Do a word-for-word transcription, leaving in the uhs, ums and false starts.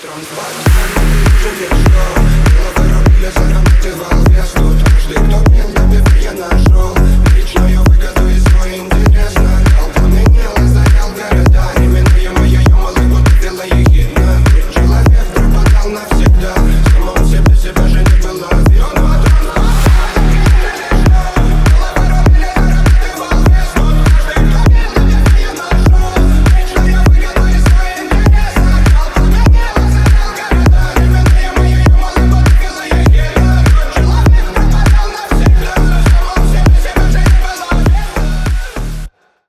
Каждый, кто пил, на пиве я нашел речную выгоду из